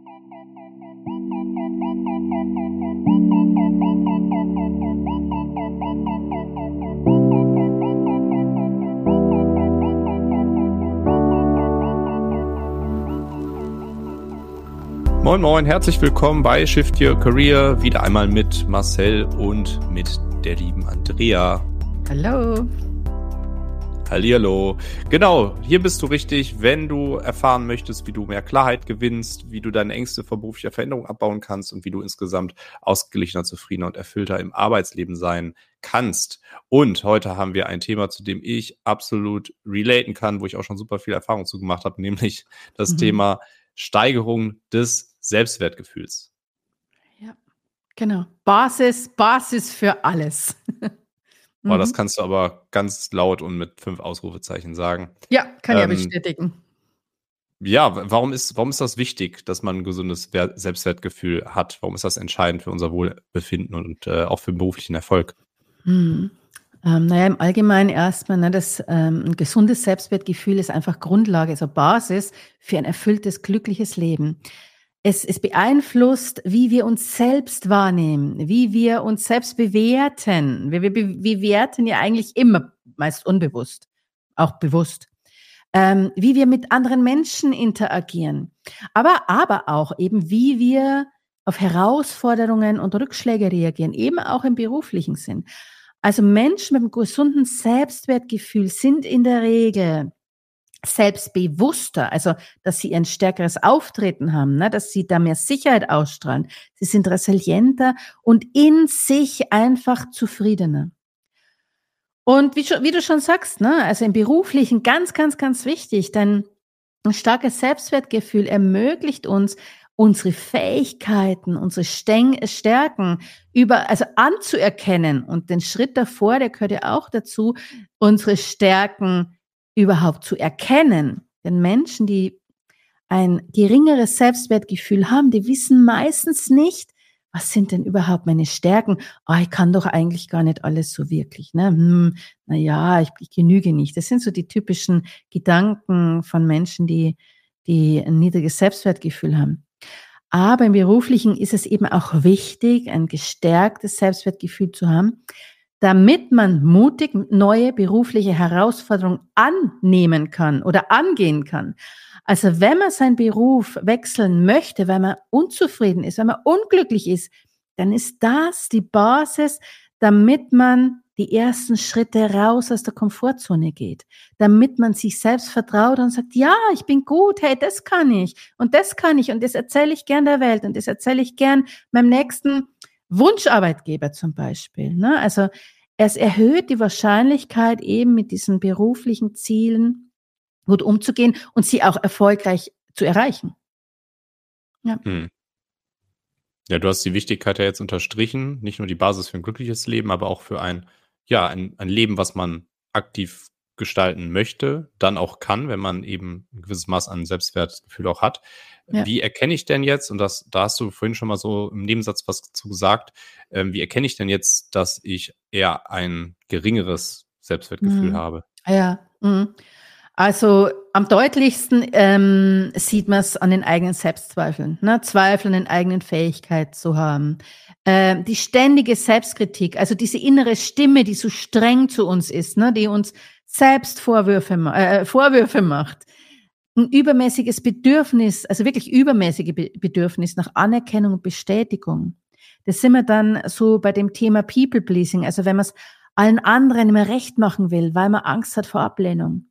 Moin Moin, herzlich willkommen bei Shift Your Career, wieder einmal mit Marcel und mit der lieben Andrea. Hallo. Hallihallo. Genau, hier bist du richtig, wenn du erfahren möchtest, wie du mehr Klarheit gewinnst, wie du deine Ängste vor beruflicher Veränderung abbauen kannst und wie du insgesamt ausgeglichener, zufriedener und erfüllter im Arbeitsleben sein kannst. Und heute haben wir ein Thema, zu dem ich absolut relaten kann, wo ich auch schon super viel Erfahrung zu gemacht habe, nämlich das Thema Steigerung des Selbstwertgefühls. Ja, genau. Basis für alles. Boah, das kannst du aber ganz laut und mit 5 Ausrufezeichen sagen. Ja, kann ich ja bestätigen. Ja, warum ist das wichtig, dass man ein gesundes Selbstwertgefühl hat? Warum ist das entscheidend für unser Wohlbefinden und auch für den beruflichen Erfolg? Naja, im Allgemeinen erstmal, ein gesundes Selbstwertgefühl ist einfach Grundlage, also Basis für ein erfülltes, glückliches Leben. Es beeinflusst, wie wir uns selbst wahrnehmen, wie wir uns selbst bewerten. Wir bewerten ja eigentlich immer, meist unbewusst, auch bewusst, wie wir mit anderen Menschen interagieren. Aber auch eben, wie wir auf Herausforderungen und Rückschläge reagieren, eben auch im beruflichen Sinn. Also Menschen mit einem gesunden Selbstwertgefühl sind in der Regel selbstbewusster, also dass sie ein stärkeres Auftreten haben, ne, dass sie da mehr Sicherheit ausstrahlen. Sie sind resilienter und in sich einfach zufriedener. Und wie du schon sagst, ne, also im Beruflichen ganz, ganz, ganz wichtig, denn ein starkes Selbstwertgefühl ermöglicht uns, unsere Fähigkeiten, unsere Stärken also anzuerkennen. Und den Schritt davor, der gehört ja auch dazu, unsere Stärken überhaupt zu erkennen. Denn Menschen, die ein geringeres Selbstwertgefühl haben, die wissen meistens nicht, was sind denn überhaupt meine Stärken? Ich kann doch eigentlich gar nicht alles so wirklich. Ne? Ich genüge nicht. Das sind so die typischen Gedanken von Menschen, die ein niedriges Selbstwertgefühl haben. Aber im Beruflichen ist es eben auch wichtig, ein gestärktes Selbstwertgefühl zu haben, damit man mutig neue berufliche Herausforderungen annehmen kann oder angehen kann. Also wenn man seinen Beruf wechseln möchte, weil man unzufrieden ist, weil man unglücklich ist, dann ist das die Basis, damit man die ersten Schritte raus aus der Komfortzone geht, damit man sich selbst vertraut und sagt, ja, ich bin gut, hey, das kann ich und das erzähle ich gern der Welt und das erzähle ich gern meinem nächsten Wunscharbeitgeber zum Beispiel. Ne? Also es erhöht die Wahrscheinlichkeit, eben mit diesen beruflichen Zielen gut umzugehen und sie auch erfolgreich zu erreichen. Ja. Ja, du hast die Wichtigkeit ja jetzt unterstrichen, nicht nur die Basis für ein glückliches Leben, aber auch für ein Leben, was man aktiv gestalten möchte, dann auch kann, wenn man eben ein gewisses Maß an Selbstwertgefühl auch hat. Ja. Wie erkenne ich denn jetzt, und da hast du vorhin schon mal so im Nebensatz was zu gesagt, wie erkenne ich denn jetzt, dass ich eher ein geringeres Selbstwertgefühl habe? Ja. Also am deutlichsten sieht man es an den eigenen Selbstzweifeln, ne? Zweifel an den eigenen Fähigkeiten zu haben. Die ständige Selbstkritik, also diese innere Stimme, die so streng zu uns ist, ne? Die uns selbst Vorwürfe macht. Ein übermäßiges Bedürfnis, also wirklich übermäßige Bedürfnis nach Anerkennung und Bestätigung. Das sind wir dann so bei dem Thema People-Pleasing, also wenn man es allen anderen immer recht machen will, weil man Angst hat vor Ablehnung.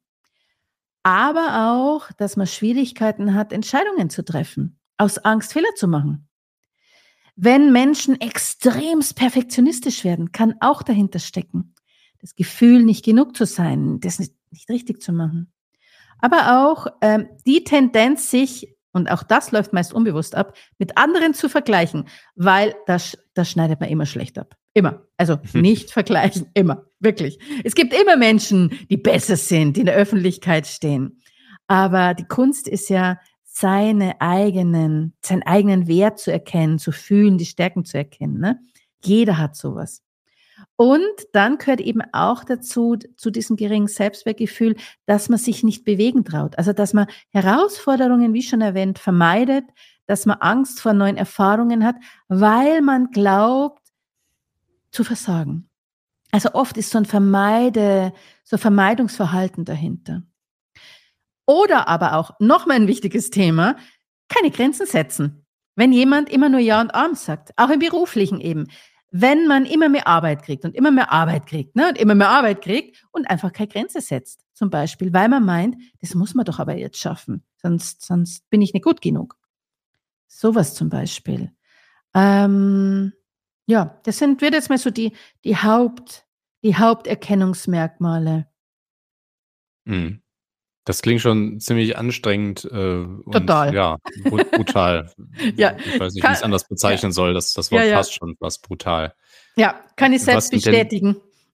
Aber auch, dass man Schwierigkeiten hat, Entscheidungen zu treffen, aus Angst, Fehler zu machen. Wenn Menschen extremst perfektionistisch werden, kann auch dahinter stecken. Das Gefühl, nicht genug zu sein, das nicht richtig zu machen. Aber auch die Tendenz, sich, und auch das läuft meist unbewusst ab, mit anderen zu vergleichen, weil das schneidet man immer schlecht ab. Immer. Also nicht vergleichen, immer. Wirklich. Es gibt immer Menschen, die besser sind, die in der Öffentlichkeit stehen. Aber die Kunst ist ja, seinen eigenen Wert zu erkennen, zu fühlen, die Stärken zu erkennen. Ne? Jeder hat sowas. Und dann gehört eben auch dazu, zu diesem geringen Selbstwertgefühl, dass man sich nicht bewegen traut. Also, dass man Herausforderungen, wie schon erwähnt, vermeidet, dass man Angst vor neuen Erfahrungen hat, weil man glaubt, zu versagen. Also oft ist so ein Vermeidungsverhalten dahinter. Oder aber auch, nochmal ein wichtiges Thema, keine Grenzen setzen. Wenn jemand immer nur Ja und Amen sagt, auch im Beruflichen eben, wenn man immer mehr Arbeit kriegt und immer mehr Arbeit kriegt, ne, und immer mehr Arbeit kriegt und einfach keine Grenze setzt, zum Beispiel, weil man meint, das muss man doch aber jetzt schaffen, sonst bin ich nicht gut genug. Sowas zum Beispiel. Ja, wird jetzt mal so die Haupterkennungsmerkmale. Mhm. Das klingt schon ziemlich anstrengend und Total. ja, brutal. Ja, Ich weiß nicht, wie ich es anders bezeichnen soll. Das Wort ja. passt schon fast brutal. Ja, kann ich Was selbst sind denn, bestätigen.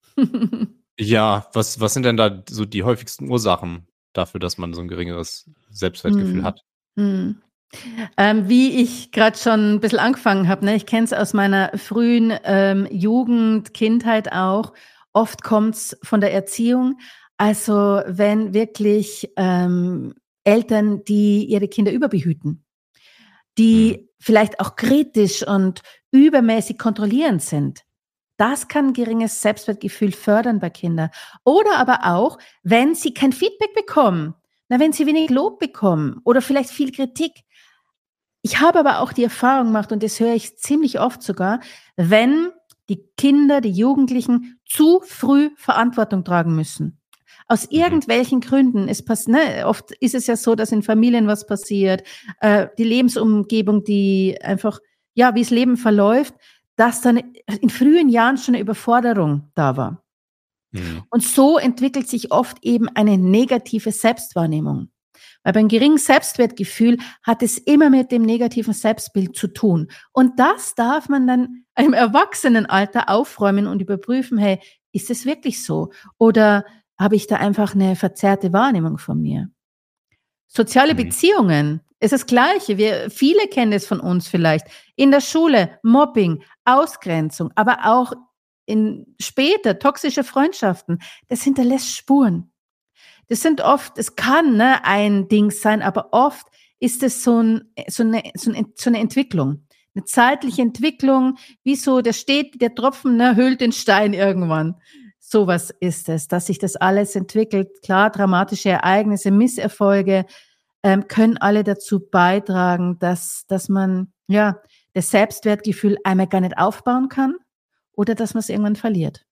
was sind denn da so die häufigsten Ursachen dafür, dass man so ein geringeres Selbstwertgefühl hat? Hm. Wie ich gerade schon ein bisschen angefangen habe, ne? Ich kenne es aus meiner frühen Jugend, Kindheit auch. Oft kommt's von der Erziehung. Also wenn wirklich Eltern, die ihre Kinder überbehüten, die vielleicht auch kritisch und übermäßig kontrollierend sind, das kann geringes Selbstwertgefühl fördern bei Kindern. Oder aber auch, wenn sie kein Feedback bekommen, wenn sie wenig Lob bekommen oder vielleicht viel Kritik. Ich habe aber auch die Erfahrung gemacht, und das höre ich ziemlich oft sogar, wenn die Kinder, die Jugendlichen zu früh Verantwortung tragen müssen. Aus irgendwelchen Gründen. Oft ist es ja so, dass in Familien was passiert, die Lebensumgebung, die einfach, ja, wie das Leben verläuft, dass dann in frühen Jahren schon eine Überforderung da war. Und so entwickelt sich oft eben eine negative Selbstwahrnehmung. Weil beim geringen Selbstwertgefühl hat es immer mit dem negativen Selbstbild zu tun. Und das darf man dann im Erwachsenenalter aufräumen und überprüfen, hey, ist es wirklich so? Oder habe ich da einfach eine verzerrte Wahrnehmung von mir? Soziale Beziehungen ist das Gleiche. Viele kennen es von uns vielleicht. In der Schule, Mobbing, Ausgrenzung, aber auch später toxische Freundschaften. Das hinterlässt Spuren. Das sind oft, es kann ein Ding sein, aber oft ist es so eine Entwicklung, eine zeitliche Entwicklung, wie so, der Tropfen höhlt den Stein irgendwann. Sowas ist es, dass sich das alles entwickelt. Klar, dramatische Ereignisse, Misserfolge können alle dazu beitragen, dass man das Selbstwertgefühl einmal gar nicht aufbauen kann oder dass man es irgendwann verliert.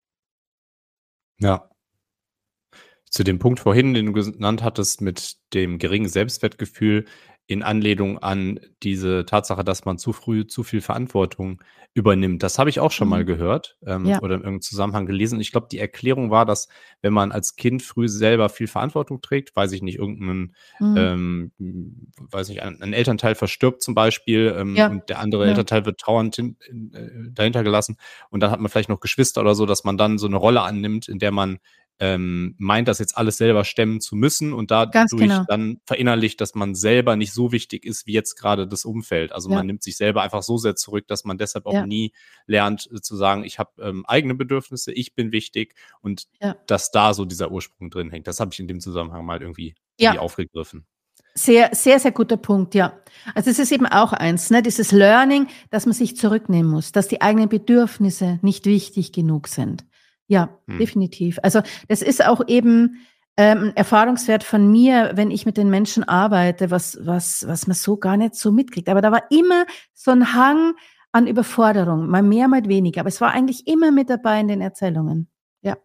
Ja. Zu dem Punkt vorhin, den du genannt hattest, mit dem geringen Selbstwertgefühl in Anlehnung an diese Tatsache, dass man zu früh zu viel Verantwortung übernimmt. Das habe ich auch schon mal gehört, Ja. oder in irgendeinem Zusammenhang gelesen. Ich glaube, die Erklärung war, dass wenn man als Kind früh selber viel Verantwortung trägt, weiß ich nicht, ein Elternteil verstirbt zum Beispiel, Ja. und der andere Ja. Elternteil wird trauernd dahinter gelassen und dann hat man vielleicht noch Geschwister oder so, dass man dann so eine Rolle annimmt, in der man meint, das jetzt alles selber stemmen zu müssen und Ganz dadurch genau. dann verinnerlicht, dass man selber nicht so wichtig ist wie jetzt gerade das Umfeld. Also Ja. man nimmt sich selber einfach so sehr zurück, dass man deshalb auch Ja. nie lernt zu sagen, ich habe eigene Bedürfnisse, ich bin wichtig und Ja. dass da so dieser Ursprung drin hängt. Das habe ich in dem Zusammenhang mal irgendwie Ja. aufgegriffen. Sehr, sehr, sehr guter Punkt, ja. Also es ist eben auch eins, dieses Learning, dass man sich zurücknehmen muss, dass die eigenen Bedürfnisse nicht wichtig genug sind. Ja, definitiv. Also das ist auch eben ein Erfahrungswert von mir, wenn ich mit den Menschen arbeite, was man so gar nicht so mitkriegt. Aber da war immer so ein Hang an Überforderung, mal mehr, mal weniger. Aber es war eigentlich immer mit dabei in den Erzählungen. Ja.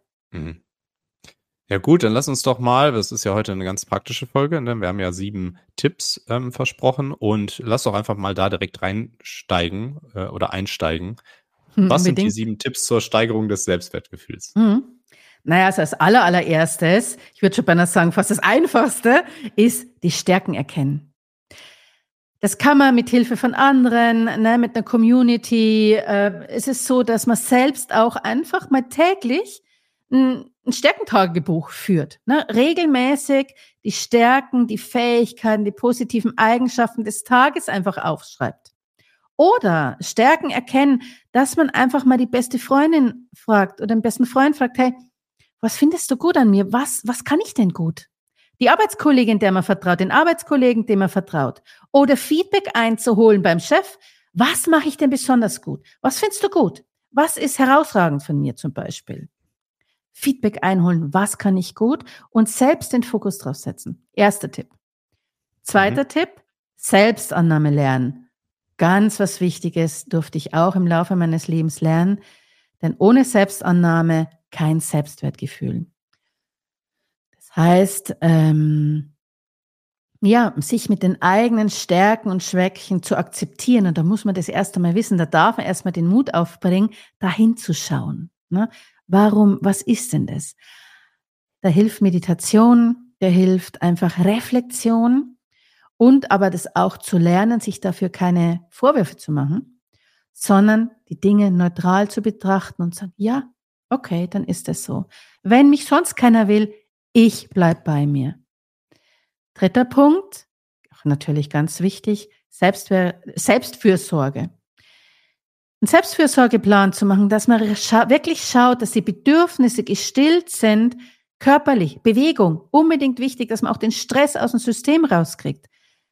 Ja gut, dann lass uns doch mal, das ist ja heute eine ganz praktische Folge, ne? Wir haben ja 7 Tipps versprochen und lass doch einfach mal da direkt reinsteigen oder einsteigen. Was sind die 7 Tipps zur Steigerung des Selbstwertgefühls? Naja, also als allererstes, ich würde schon beinahe sagen, fast das Einfachste, ist die Stärken erkennen. Das kann man mit Hilfe von anderen, mit einer Community. Es ist so, dass man selbst auch einfach mal täglich ein Stärkentagebuch führt. Regelmäßig die Stärken, die Fähigkeiten, die positiven Eigenschaften des Tages einfach aufschreibt. Oder Stärken erkennen, dass man einfach mal die beste Freundin fragt oder den besten Freund fragt, hey, was findest du gut an mir? Was kann ich denn gut? die Arbeitskollegin, der man vertraut, den Arbeitskollegen, dem man vertraut. Oder Feedback einzuholen beim Chef. Was mache ich denn besonders gut? Was findest du gut? Was ist herausragend von mir zum Beispiel? Feedback einholen, was kann ich gut? Und selbst den Fokus drauf setzen. Erster Tipp. Zweiter Tipp, Selbstannahme lernen. Ganz was Wichtiges durfte ich auch im Laufe meines Lebens lernen. Denn ohne Selbstannahme kein Selbstwertgefühl. Das heißt, sich mit den eigenen Stärken und Schwächen zu akzeptieren. Und da muss man das erst einmal wissen, da darf man erst mal den Mut aufbringen, da hinzuschauen. Ne? Was ist denn das? Da hilft Meditation, da hilft einfach Reflexion und aber das auch zu lernen, sich dafür keine Vorwürfe zu machen, sondern die Dinge neutral zu betrachten und sagen, ja, okay, dann ist das so. Wenn mich sonst keiner will, ich bleib bei mir. Dritter Punkt, auch natürlich ganz wichtig, Selbstfürsorge. Einen Selbstfürsorgeplan zu machen, dass man wirklich schaut, dass die Bedürfnisse gestillt sind, körperlich, Bewegung, unbedingt wichtig, dass man auch den Stress aus dem System rauskriegt.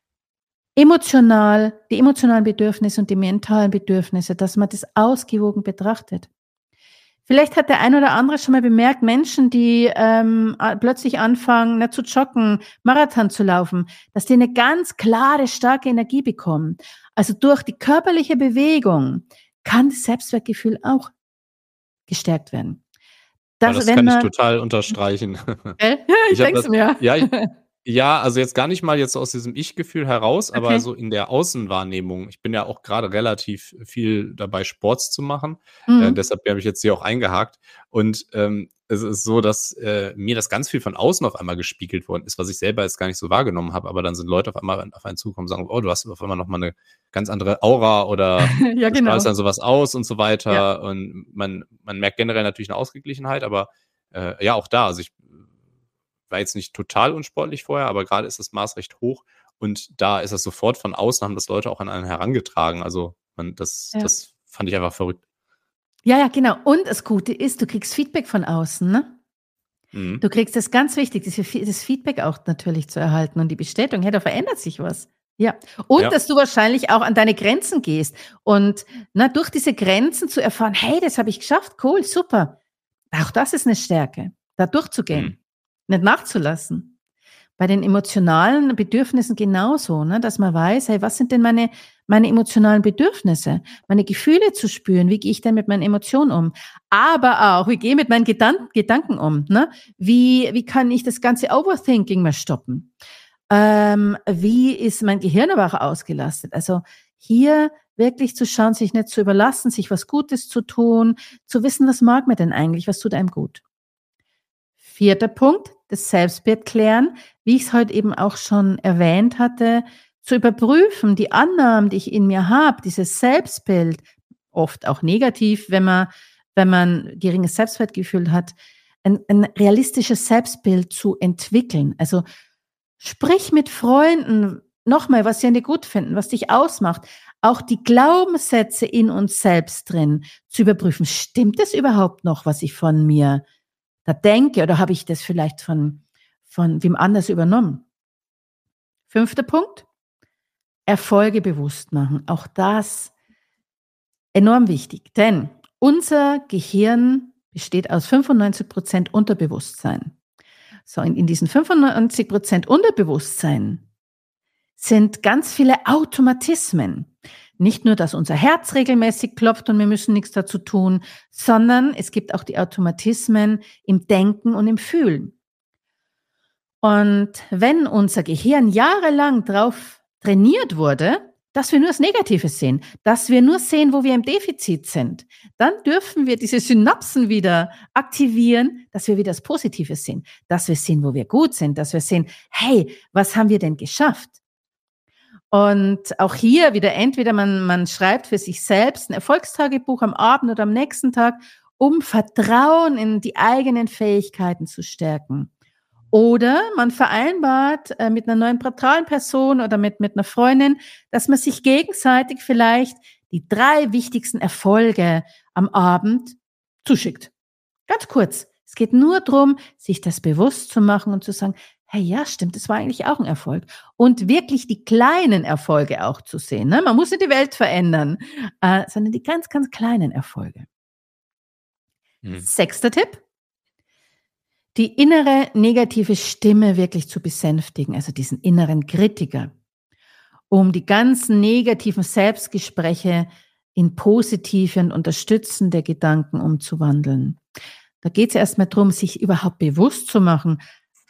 Emotional, die emotionalen Bedürfnisse und die mentalen Bedürfnisse, dass man das ausgewogen betrachtet. Vielleicht hat der ein oder andere schon mal bemerkt, Menschen, die plötzlich anfangen, zu joggen, Marathon zu laufen, dass die eine ganz klare, starke Energie bekommen. Also durch die körperliche Bewegung kann das Selbstwertgefühl auch gestärkt werden. Das kann ich total unterstreichen. Ich denke mir. Ja, also jetzt gar nicht mal jetzt aus diesem Ich-Gefühl heraus, aber Okay. so in der Außenwahrnehmung. Ich bin ja auch gerade relativ viel dabei, Sports zu machen. Deshalb habe ich jetzt hier auch eingehakt. Und es ist so, dass mir das ganz viel von außen auf einmal gespiegelt worden ist, was ich selber jetzt gar nicht so wahrgenommen habe. Aber dann sind Leute auf einmal auf einen zukommen und sagen, oh, du hast auf einmal nochmal eine ganz andere Aura oder Ja, du strahlst genau. dann sowas aus und so weiter. Ja. Und man merkt generell natürlich eine Ausgeglichenheit, aber ja, auch da. Also ich war jetzt nicht total unsportlich vorher, aber gerade ist das Maß recht hoch und da ist das sofort von außen, haben das Leute auch an einen herangetragen. Also das Ja. fand ich einfach verrückt. Ja, genau. Und das Gute ist, du kriegst Feedback von außen, ne? Mhm. Du kriegst das ganz wichtig, das Feedback auch natürlich zu erhalten und die Bestätigung, hey, da verändert sich was. Ja. Und Ja. dass du wahrscheinlich auch an deine Grenzen gehst und durch diese Grenzen zu erfahren, hey, das habe ich geschafft, cool, super. Auch das ist eine Stärke, da durchzugehen, nicht nachzulassen. Bei den emotionalen Bedürfnissen genauso, ne, dass man weiß, hey, was sind denn meine emotionalen Bedürfnisse? Meine Gefühle zu spüren, wie gehe ich denn mit meinen Emotionen um? Aber auch, wie gehe ich mit meinen Gedanken um? Ne? Wie kann ich das ganze Overthinking mal stoppen? Wie ist mein Gehirn aber auch ausgelastet? Also hier wirklich zu schauen, sich nicht zu überlassen, sich was Gutes zu tun, zu wissen, was mag man denn eigentlich, was tut einem gut? Vierter Punkt, das Selbstbild klären, wie ich es heute eben auch schon erwähnt hatte, zu überprüfen, die Annahmen, die ich in mir habe, dieses Selbstbild, oft auch negativ, wenn man geringes Selbstwertgefühl hat, ein realistisches Selbstbild zu entwickeln. Also sprich mit Freunden nochmal, was sie an dir gut finden, was dich ausmacht. Auch die Glaubenssätze in uns selbst drin zu überprüfen. Stimmt es überhaupt noch, was ich von mir da denke, oder habe ich das vielleicht von wem anders übernommen? Fünfter Punkt, Erfolge bewusst machen. Auch das enorm wichtig, denn unser Gehirn besteht aus 95% Unterbewusstsein. So, in diesen 95% Unterbewusstsein sind ganz viele Automatismen. Nicht nur, dass unser Herz regelmäßig klopft und wir müssen nichts dazu tun, sondern es gibt auch die Automatismen im Denken und im Fühlen. Und wenn unser Gehirn jahrelang darauf trainiert wurde, dass wir nur das Negative sehen, dass wir nur sehen, wo wir im Defizit sind, dann dürfen wir diese Synapsen wieder aktivieren, dass wir wieder das Positive sehen, dass wir sehen, wo wir gut sind, dass wir sehen, hey, was haben wir denn geschafft? Und auch hier wieder entweder man schreibt für sich selbst ein Erfolgstagebuch am Abend oder am nächsten Tag, um Vertrauen in die eigenen Fähigkeiten zu stärken. Oder man vereinbart mit einer neutralen Person oder mit einer Freundin, dass man sich gegenseitig vielleicht die 3 wichtigsten Erfolge am Abend zuschickt. Ganz kurz. Es geht nur darum, sich das bewusst zu machen und zu sagen, hey, ja, stimmt, das war eigentlich auch ein Erfolg. Und wirklich die kleinen Erfolge auch zu sehen. Ne? Man muss nicht die Welt verändern, sondern die ganz, ganz kleinen Erfolge. 6. Tipp. Die innere negative Stimme wirklich zu besänftigen, also diesen inneren Kritiker, um die ganzen negativen Selbstgespräche in positive und unterstützende Gedanken umzuwandeln. Da geht es erstmal darum, sich überhaupt bewusst zu machen,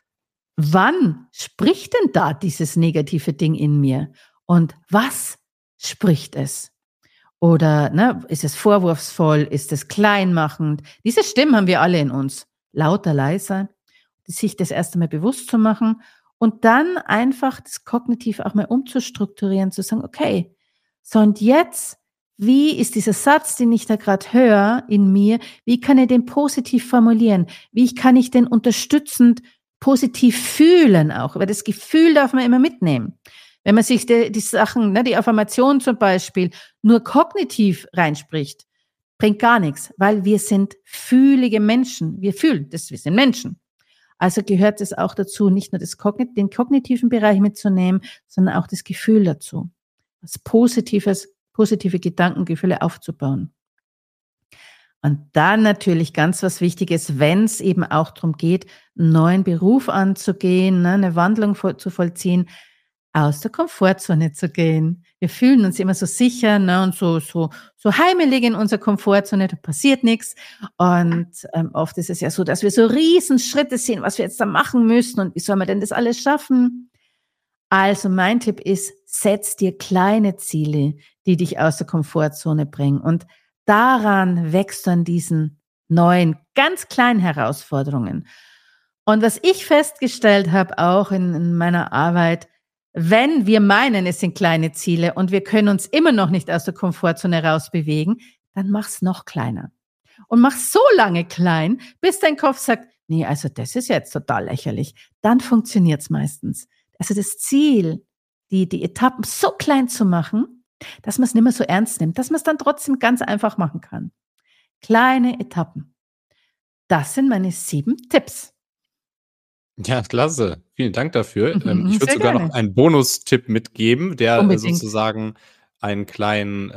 wann spricht denn da dieses negative Ding in mir und was spricht es? Oder ist es vorwurfsvoll, ist es kleinmachend? Diese Stimmen haben wir alle in uns. Lauter, leiser, sich das erst einmal bewusst zu machen und dann einfach das kognitiv auch mal umzustrukturieren, zu sagen, okay, so und jetzt, wie ist dieser Satz, den ich da gerade höre in mir, wie kann ich den positiv formulieren? Wie kann ich den unterstützend positiv fühlen auch? Weil das Gefühl darf man immer mitnehmen. Wenn man sich die Sachen, die Affirmation zum Beispiel, nur kognitiv reinspricht, bringt gar nichts, weil wir sind fühlige Menschen. Wir fühlen das, wir sind Menschen. Also gehört es auch dazu, nicht nur den kognitiven Bereich mitzunehmen, sondern auch das Gefühl dazu. Was positive Gedankengefühle aufzubauen. Und dann natürlich ganz was Wichtiges, wenn es eben auch darum geht, einen neuen Beruf anzugehen, eine Wandlung zu vollziehen, aus der Komfortzone zu gehen. Wir fühlen uns immer so sicher und so heimelig in unserer Komfortzone, da passiert nichts. Und oft ist es ja so, dass wir so Riesenschritte sehen, was wir jetzt da machen müssen und wie soll man denn das alles schaffen? Also mein Tipp ist, setz dir kleine Ziele, die dich aus der Komfortzone bringen. Und daran wächst du an diesen neuen, ganz kleinen Herausforderungen. Und was ich festgestellt habe, auch in meiner Arbeit, wenn wir meinen, es sind kleine Ziele und wir können uns immer noch nicht aus der Komfortzone rausbewegen, dann mach's noch kleiner. Und mach's so lange klein, bis dein Kopf sagt, nee, also das ist jetzt total lächerlich. Dann funktioniert's meistens. Also das Ziel, die Etappen so klein zu machen, dass man es nicht mehr so ernst nimmt, dass man es dann trotzdem ganz einfach machen kann. Kleine Etappen. Das sind meine 7 Tipps. Ja, klasse. Vielen Dank dafür. Ich würde sogar noch einen Bonustipp mitgeben, der sozusagen einen kleinen,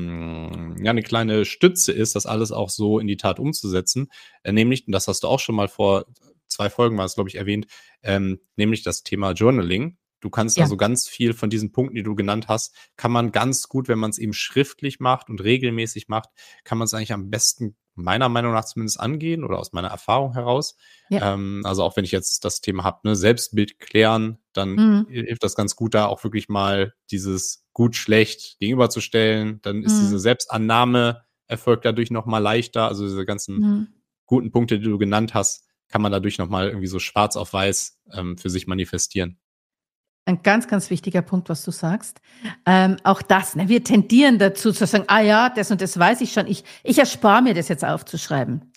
eine kleine Stütze ist, das alles auch so in die Tat umzusetzen. Nämlich, und das hast du auch schon mal vor 2 Folgen war es, glaube ich, erwähnt, nämlich das Thema Journaling. Du kannst also ganz viel von diesen Punkten, die du genannt hast, kann man ganz gut, wenn man es eben schriftlich macht und regelmäßig macht, kann man es eigentlich am besten, meiner Meinung nach zumindest, angehen oder aus meiner Erfahrung heraus. Ja. Also auch wenn ich jetzt das Thema habe, Selbstbild klären, dann hilft das ganz gut, da auch wirklich mal dieses gut-schlecht gegenüberzustellen. Dann ist diese Selbstannahme erfolgt dadurch nochmal leichter. Also diese ganzen guten Punkte, die du genannt hast, kann man dadurch nochmal irgendwie so schwarz auf weiß für sich manifestieren. Ein ganz, ganz wichtiger Punkt, was du sagst. Auch das, wir tendieren dazu zu sagen, das und das weiß ich schon, ich erspare mir das jetzt aufzuschreiben.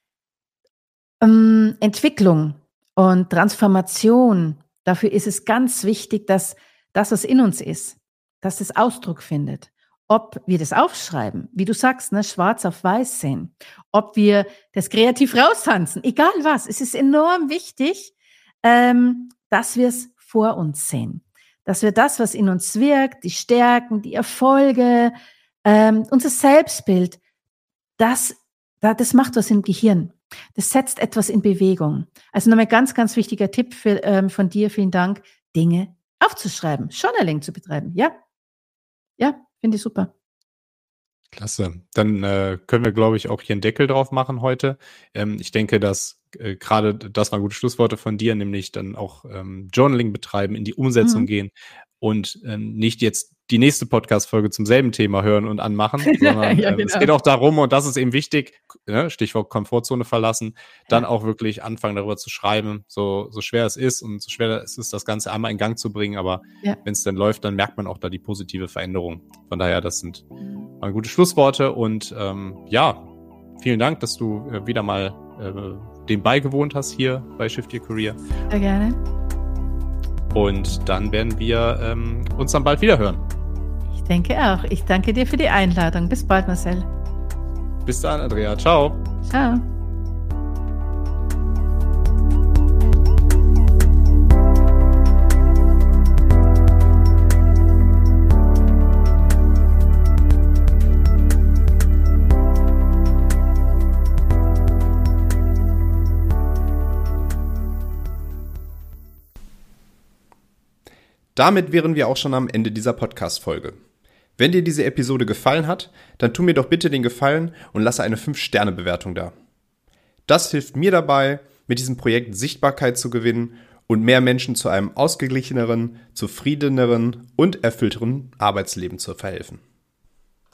Entwicklung und Transformation, dafür ist es ganz wichtig, dass das, was in uns ist, dass es Ausdruck findet. Ob wir das aufschreiben, wie du sagst, schwarz auf weiß sehen, ob wir das kreativ raustanzen, egal was, es ist enorm wichtig, dass wir es vor uns sehen. Dass wir das, was in uns wirkt, die Stärken, die Erfolge, unser Selbstbild, das macht was im Gehirn. Das setzt etwas in Bewegung. Also nochmal ganz, ganz wichtiger Tipp von dir, vielen Dank, Dinge aufzuschreiben, Journaling zu betreiben. Ja, finde ich super. Klasse. Dann können wir, glaube ich, auch hier einen Deckel drauf machen heute. Ich denke, dass gerade das waren gute Schlussworte von dir, nämlich dann auch Journaling betreiben, in die Umsetzung gehen und nicht jetzt die nächste Podcast-Folge zum selben Thema hören und anmachen, sondern genau. Es geht auch darum, und das ist eben wichtig, Stichwort Komfortzone verlassen, dann auch wirklich anfangen, darüber zu schreiben, so schwer es ist und so schwer es ist, das Ganze einmal in Gang zu bringen, aber wenn es dann läuft, dann merkt man auch da die positive Veränderung. Von daher, das sind mal gute Schlussworte und vielen Dank, dass du wieder mal dem beigewohnt hast hier bei Shift Your Career. Sehr gerne. Und dann werden wir uns dann bald wieder hören. Ich denke auch. Ich danke dir für die Einladung. Bis bald, Marcel. Bis dann, Andrea. Ciao. Ciao. Damit wären wir auch schon am Ende dieser Podcast-Folge. Wenn dir diese Episode gefallen hat, dann tu mir doch bitte den Gefallen und lasse eine 5-Sterne-Bewertung da. Das hilft mir dabei, mit diesem Projekt Sichtbarkeit zu gewinnen und mehr Menschen zu einem ausgeglicheneren, zufriedeneren und erfüllteren Arbeitsleben zu verhelfen.